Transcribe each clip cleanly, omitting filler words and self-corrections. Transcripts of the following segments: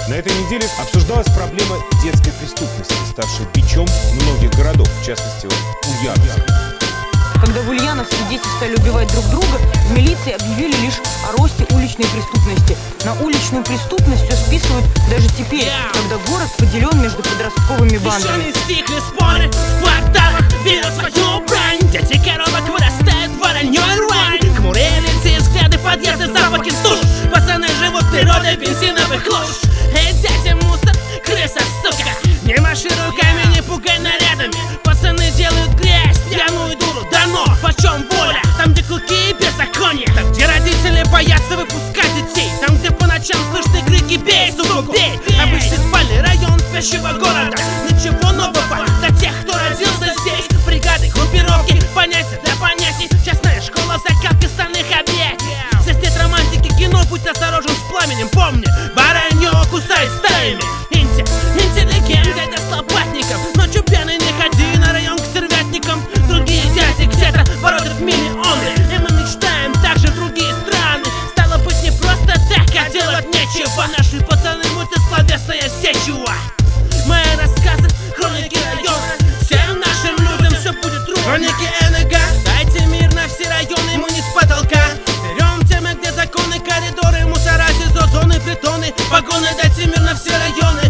На этой неделе обсуждалась проблема детской преступности, ставшей бичом многих городов, в частности, Ульяновска. Когда в Ульяновске дети стали убивать друг друга, в милиции объявили лишь о росте уличной преступности. На уличную преступность все списывают даже теперь, когда город поделен между подростковыми бандами. Еще не стихли споры в кварталах, берут свою брань. Дети коробок вырастают вороньей рвань. Хмурые лица и взгляды, подъезды, запахи душ. Пацаны живут природой бензиновых луж. Эй, дядя мусор, крыса, сука, не маши руками, не пугай нарядами. Пацаны делают грязь, пьяную дуру, да но почем воля? Там, где клыки и беззаконие, там, где родители боятся выпускать детей, там, где по ночам слышны крики «бей, сука, бей». Обычный спальный район спящего города. Ничего нового для тех, кто родился здесь. Бригады, группировки, понятия для понятий. Частная школа, закалки стальных объятий. Здесь нет романтики, кино, будь осторожен с пламенем. Помни, воронье кусает стаями. Интеллигент, дядя с лопатником. Ночью пьяный не ходи на район к стервятникам. Другие дяди где-то воротят миллионы. И мы мечтаем также в другие страны. Стало быть не просто так, а делать нечего. Наши пацаны мультисловесное сечево. Мои рассказы, хроники района. Всем нашим людям все будет трудно. Хроники НГ, дайте мир на все районы, мы не с потолка. Берем темы, где законы, коридоры, мусора, СИЗО, зоны, притоны, вагоны. Дайте мир на все районы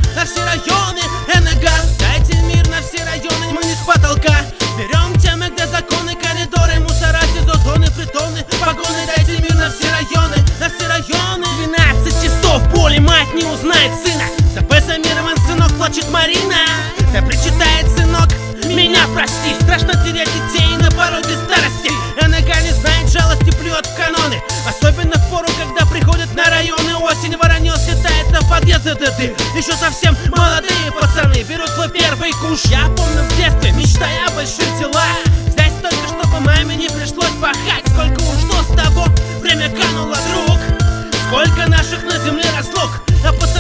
НГ, дайте мир на все районы, мы не с потолка. Берем темы, где законы, коридоры, мусора, СИЗО, зоны, притоны, вагоны. Дайте мир на все районы 12 часов боли, мать не узнает сына. За бальзамирован сынок, плачет Марина. Да причитает сынок, меня прости. Страшно терять детей на пороге старости. НГ не знает жалости, плюет в каноны. Особенно в пору, когда приходят на районы. Осень, воронье слетается в подъезды ДД. Еще совсем молодые пацаны берут свой первый куш. Я помню в детстве, мечтая о больших делах. Здесь только чтобы маме не пришлось пахать. Сколько ушло с того, время кануло, друг. Сколько наших на земле разлук. А пацаны